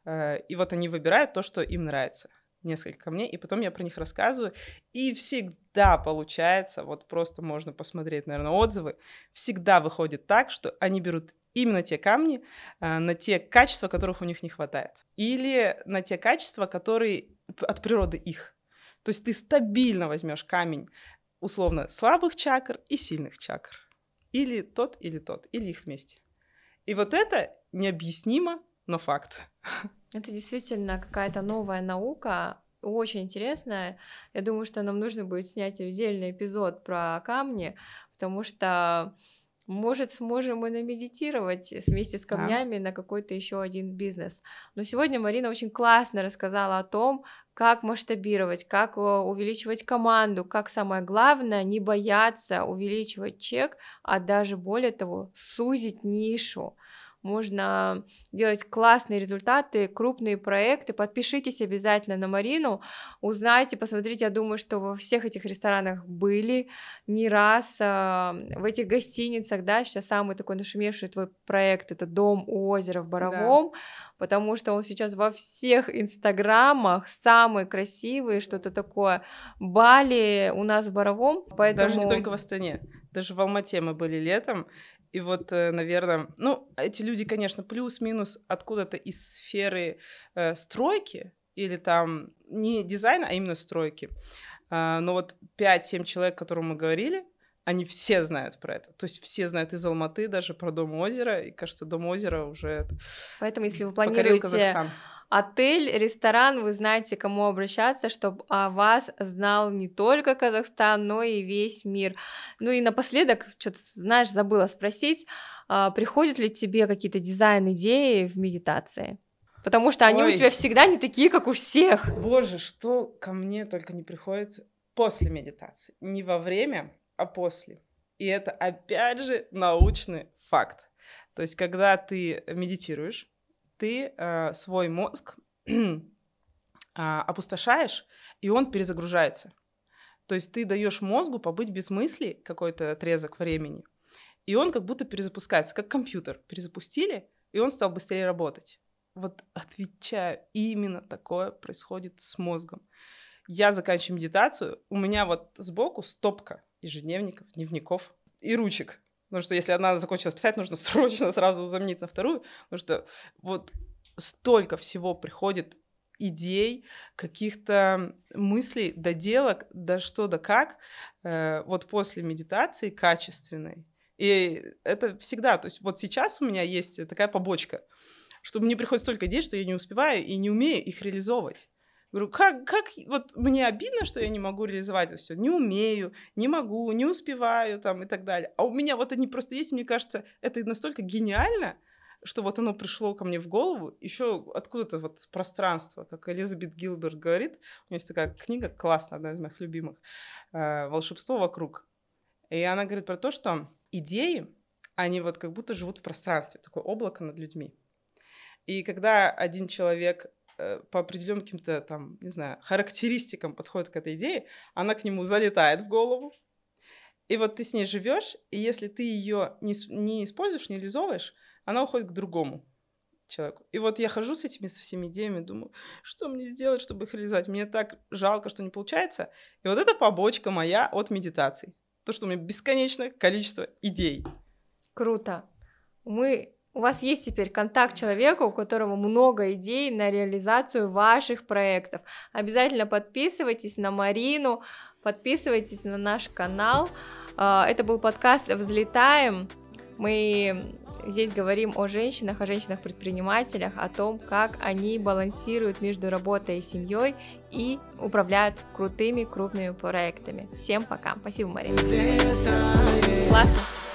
и вот они выбирают то, что им нравится. Несколько камней, и потом я про них рассказываю, и всегда получается, вот просто можно посмотреть, наверное, отзывы, всегда выходит так, что они берут именно те камни на те качества, которых у них не хватает, или на те качества, которые от природы их. То есть ты стабильно возьмешь камень, условно, слабых чакр и сильных чакр, или тот, или их вместе. И вот это необъяснимо, но факт. Это действительно какая-то новая наука, очень интересная. Я думаю, что нам нужно будет снять отдельный эпизод про камни, потому что, может, сможем мы намедитировать вместе с камнями на какой-то еще один бизнес. Но сегодня Марина очень классно рассказала о том, как масштабировать, как увеличивать команду, как самое главное не бояться увеличивать чек, а даже более того сузить нишу. Можно делать классные результаты, крупные проекты. Подпишитесь обязательно на Марину, узнайте, посмотрите. Я думаю, что во всех этих ресторанах были не раз, в этих гостиницах, да, сейчас самый такой нашумевший твой проект — это дом у озера в Боровом, да. Потому что он сейчас во всех инстаграмах самый красивый, что-то такое. Бали у нас в Боровом, поэтому... Даже не только в Астане, даже в Алмате мы были летом. И вот, наверное, ну, эти люди, конечно, плюс-минус откуда-то из сферы стройки или там не дизайна, а именно стройки. Но вот 5-7 человек, о которых мы говорили, они все знают про это. То есть все знают из Алматы даже про Дом у озера, и, кажется, Дом у озера уже Поэтому, если вы планируете отель, ресторан, вы знаете, к кому обращаться, чтобы о вас знал не только Казахстан, но и весь мир. Ну и напоследок, что-то, знаешь, забыла спросить, приходят ли тебе какие-то дизайн-идеи в медитации? Потому что они у тебя всегда не такие, как у всех. Боже, что ко мне только не приходит после медитации. Не во время, а после. И это, опять же, научный факт. То есть, когда ты медитируешь, ты свой мозг опустошаешь, и он перезагружается. То есть ты даешь мозгу побыть без мыслей какой-то отрезок времени, и он как будто перезапускается, как компьютер. Перезапустили, и он стал быстрее работать. Вот отвечаю, именно такое происходит с мозгом. Я заканчиваю медитацию, у меня вот сбоку стопка ежедневников, дневников и ручек. Потому что если одна закончилась писать, нужно срочно сразу заменить на вторую. Потому что вот столько всего приходит идей, каких-то мыслей, доделок, да что да как, вот после медитации качественной. И это всегда, то есть вот сейчас у меня есть такая побочка, что мне приходит столько идей, что я не успеваю и не умею их реализовывать. Говорю, как вот мне обидно, что я не могу реализовать это все, не умею, не могу, не успеваю там и так далее. А у меня вот они просто есть, мне кажется, это настолько гениально, что вот оно пришло ко мне в голову еще откуда-то вот с пространства, как Элизабет Гилберт говорит. У нее есть такая книга классная, одна из моих любимых, «Волшебство вокруг». И она говорит про то, что идеи, они вот как будто живут в пространстве, такое облако над людьми. И когда один человек по определенным каким-то там, не знаю, характеристикам подходит к этой идее, она к нему залетает в голову. И вот ты с ней живешь, и если ты ее не используешь, не реализовываешь, она уходит к другому человеку. И вот я хожу со всеми идеями, думаю, что мне сделать, чтобы их реализовать. Мне так жалко, что не получается. И вот это побочка моя от медитаций. То, что у меня бесконечное количество идей. Круто. У вас есть теперь контакт человека, у которого много идей на реализацию ваших проектов. Обязательно подписывайтесь на Марину, подписывайтесь на наш канал. Это был подкаст «Взлетаем». Мы здесь говорим о женщинах-предпринимателях, о том, как они балансируют между работой и семьей и управляют крутыми, крупными проектами. Всем пока. Спасибо, Марина. Классно.